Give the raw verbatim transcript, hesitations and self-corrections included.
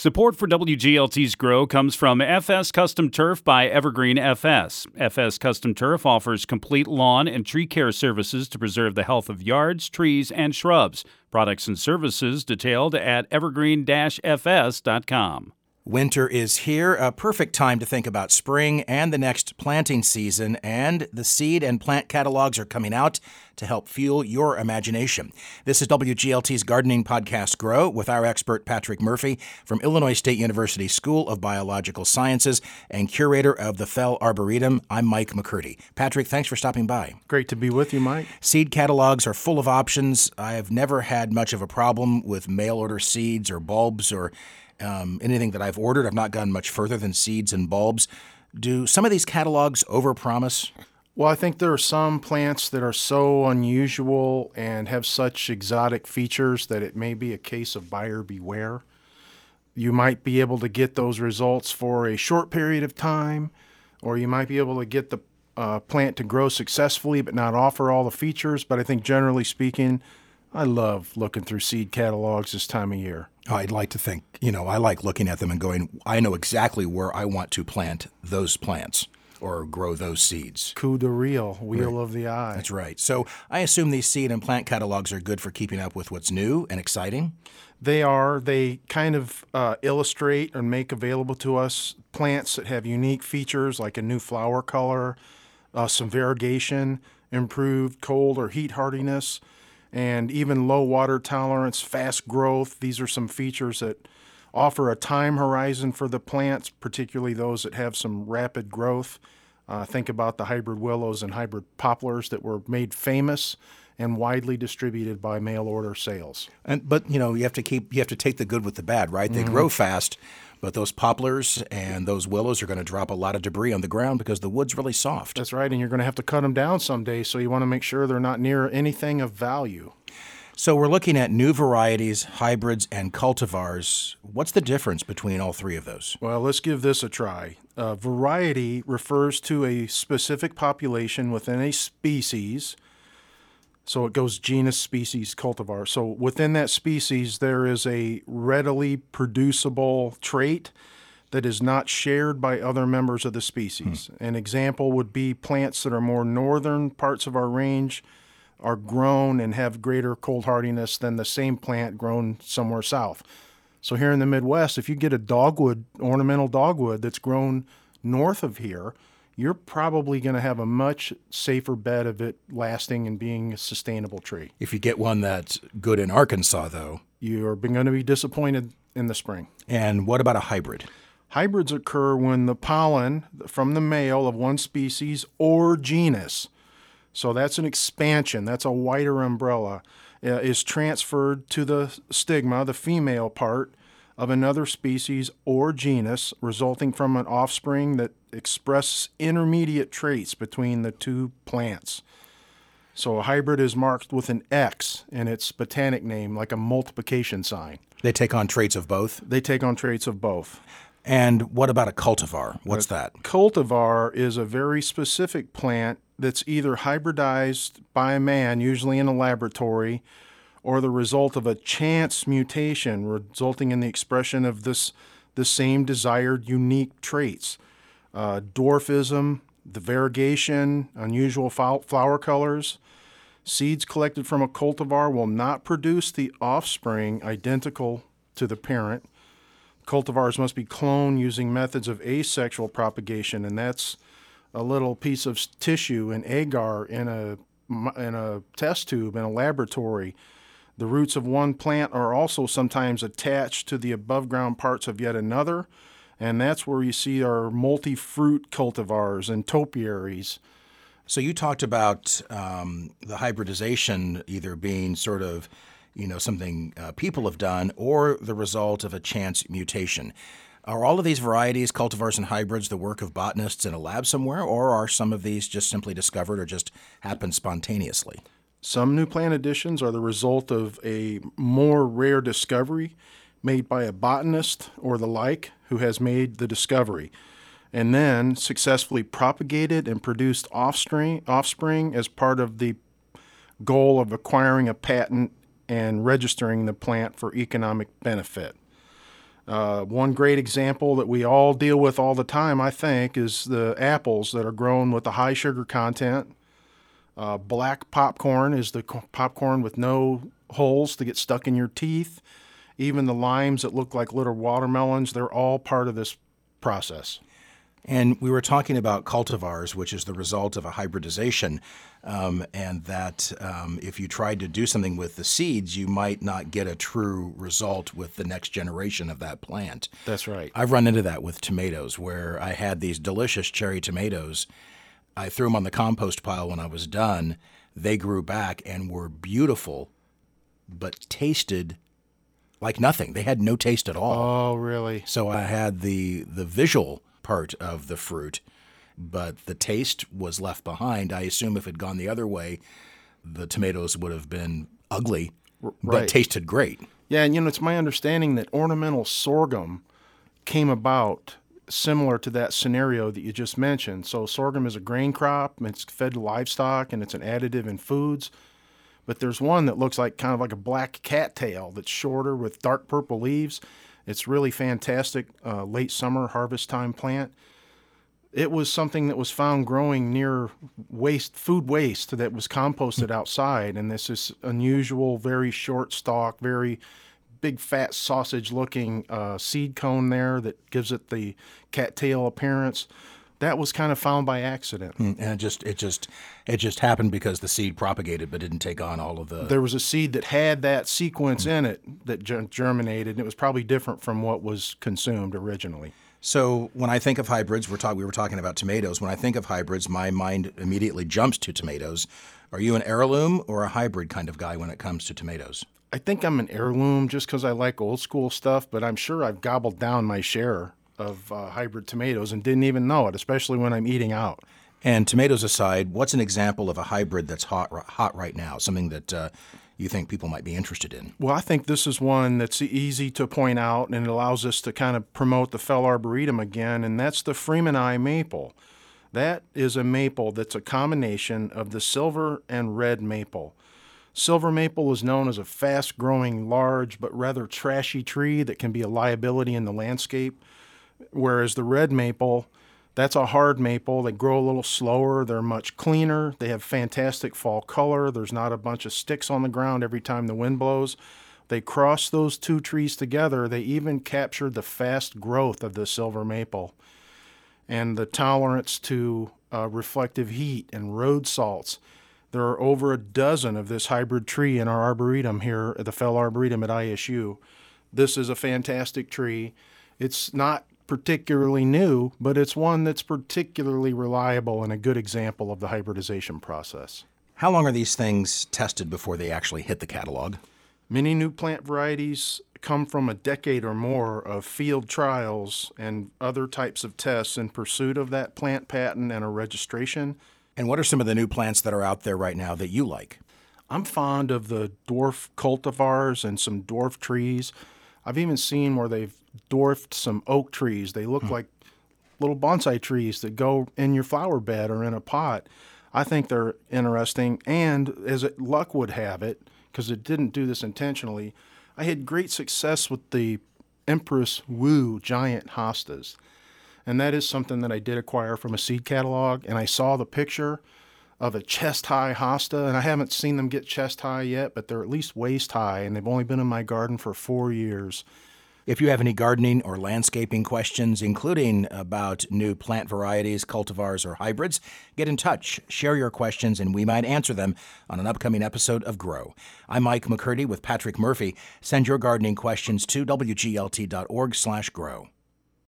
Support for W G L T's Grow comes from F S Custom Turf by Evergreen F S. F S Custom Turf offers complete lawn and tree care services to preserve the health of yards, trees, and shrubs. Products and services detailed at evergreen dash f s dot com. Winter is here, a perfect time to think about spring and the next planting season, and the seed and plant catalogs are coming out to help fuel your imagination. This is W G L T's Gardening Podcast Grow with our expert Patrick Murphy from Illinois State University School of Biological Sciences and curator of the Fell Arboretum. I'm Mike McCurdy. Patrick, thanks for stopping by. Great to be with you, Mike. Seed catalogs are full of options. I have never had much of a problem with mail order seeds or bulbs or Um, anything that I've ordered. I've not gone much further than seeds and bulbs. Do some of these catalogs overpromise? Well, I think there are some plants that are so unusual and have such exotic features that it may be a case of buyer beware. You might be able to get those results for a short period of time, or you might be able to get the uh, plant to grow successfully but not offer all the features. But I think generally speaking, I love looking through seed catalogs this time of year. Oh, I'd like to think, you know, I like looking at them and going, I know exactly where I want to plant those plants or grow those seeds. Coup de reel, wheel Right. of the eye. That's right. So I assume these seed and plant catalogs are good for keeping up with what's new and exciting. They are. They kind of uh, illustrate and make available to us plants that have unique features like a new flower color, uh, some variegation, improved cold or heat hardiness, and even low water tolerance, fast growth. These are some features that offer a time horizon for the plants, particularly those that have some rapid growth. Uh, think about the hybrid willows and hybrid poplars that were made famous and widely distributed by mail order sales. And but you know, you have to keep you have to take the good with the bad, right? They Mm-hmm. grow fast, but those poplars and those willows are going to drop a lot of debris on the ground because the wood's really soft. That's right, and you're going to have to cut them down someday, so you want to make sure they're not near anything of value. So we're looking at new varieties, hybrids, and cultivars. What's the difference between all three of those? Well, let's give this a try. Uh, variety refers to a specific population within a species. So it goes genus, species, cultivar. So within that species, there is a readily producible trait that is not shared by other members of the species. Hmm. An example would be plants that are more northern parts of our range are grown and have greater cold hardiness than the same plant grown somewhere south. So here in the Midwest, if you get a dogwood, ornamental dogwood that's grown north of here, you're probably going to have a much safer bet of it lasting and being a sustainable tree. If you get one that's good in Arkansas, though. You're going to be disappointed in the spring. And what about a hybrid? Hybrids occur when the pollen from the male of one species or genus, so that's an expansion, that's a wider umbrella, uh, is transferred to the stigma, the female part, of another species or genus, resulting from an offspring that express intermediate traits between the two plants. So a hybrid is marked with an X in its botanic name, like a multiplication sign. They take on traits of both? They take on traits of both. And what about a cultivar? What's a that? Cultivar is a very specific plant that's either hybridized by a man, usually in a laboratory, or the result of a chance mutation resulting in the expression of this the same desired unique traits. Uh, dwarfism, the variegation, unusual flower colors. Seeds collected from a cultivar will not produce the offspring identical to the parent. Cultivars must be cloned using methods of asexual propagation, and that's a little piece of tissue, an agar in a in a test tube in a laboratory. The roots of one plant are also sometimes attached to the above ground parts of yet another, and that's where you see our multi-fruit cultivars and topiaries. So you talked about um, the hybridization either being sort of, you know, something uh, people have done or the result of a chance mutation. Are all of these varieties, cultivars and hybrids, the work of botanists in a lab somewhere, or are some of these just simply discovered or just happen spontaneously? Some new plant additions are the result of a more rare discovery made by a botanist or the like who has made the discovery, and then successfully propagated and produced offspring, offspring as part of the goal of acquiring a patent and registering the plant for economic benefit. Uh, one great example that we all deal with all the time, I think, is the apples that are grown with a high sugar content. Uh, black popcorn is the co- popcorn with no holes to get stuck in your teeth. Even the limes that look like little watermelons, they're all part of this process. And we were talking about cultivars, which is the result of a hybridization, um, and that um, if you tried to do something with the seeds, you might not get a true result with the next generation of that plant. That's right. I've run into that with tomatoes, where I had these delicious cherry tomatoes. I threw them on the compost pile when I was done. They grew back and were beautiful, but tasted like nothing. They had no taste at all. Oh, really? So I had the the visual part of the fruit, but the taste was left behind. I assume if it had gone the other way, the tomatoes would have been ugly, right. but tasted great. Yeah, and you know, it's my understanding that ornamental sorghum came about similar to that scenario that you just mentioned. So sorghum is a grain crop, and it's fed to livestock, and it's an additive in foods. But there's one that looks like kind of like a black cattail that's shorter with dark purple leaves. It's really fantastic, uh, late summer harvest time plant. It was something that was found growing near waste, food waste that was composted outside. And this is unusual, very short stalk, very big fat sausage looking uh, seed cone there that gives it the cattail appearance. That was kind of found by accident. And it just it just it just happened because the seed propagated but didn't take on all of the... There was a seed that had that sequence in it that ger- germinated, and it was probably different from what was consumed originally. So when I think of hybrids, we're talk- we were talking about tomatoes. When I think of hybrids, my mind immediately jumps to tomatoes. Are you an heirloom or a hybrid kind of guy when it comes to tomatoes? I think I'm an heirloom just because I like old school stuff, but I'm sure I've gobbled down my share of uh, hybrid tomatoes and didn't even know it, especially when I'm eating out. And tomatoes aside, what's an example of a hybrid that's hot hot right now, something that uh, you think people might be interested in? Well, I think this is one that's easy to point out, and it allows us to kind of promote the Fell Arboretum again, and that's the Freemani maple. That is a maple that's a combination of the silver and red maple. Silver maple is known as a fast-growing, large, but rather trashy tree that can be a liability in the landscape. Whereas the red maple, that's a hard maple. They grow a little slower. They're much cleaner. They have fantastic fall color. There's not a bunch of sticks on the ground every time the wind blows. They crossed those two trees together. They even captured the fast growth of the silver maple and the tolerance to uh, reflective heat and road salts. There are over a dozen of this hybrid tree in our arboretum here at the Fell Arboretum at I S U. This is a fantastic tree. It's not particularly new, but it's one that's particularly reliable and a good example of the hybridization process. How long are these things tested before they actually hit the catalog? Many new plant varieties come from a decade or more of field trials and other types of tests in pursuit of that plant patent and a registration. And what are some of the new plants that are out there right now that you like? I'm fond of the dwarf cultivars and some dwarf trees. I've even seen where they've dwarfed some oak trees. They look hmm. like little bonsai trees that go in your flower bed or in a pot. I think they're interesting. And as it, luck would have it, because it didn't do this intentionally, I had great success with the Empress Wu giant hostas. And that is something that I did acquire from a seed catalog. And I saw the picture of a chest-high hosta, and I haven't seen them get chest-high yet, but they're at least waist-high, and they've only been in my garden for four years. If you have any gardening or landscaping questions, including about new plant varieties, cultivars, or hybrids, get in touch. Share your questions, and we might answer them on an upcoming episode of Grow. I'm Mike McCurdy with Patrick Murphy. Send your gardening questions to W G L T dot org slash grow.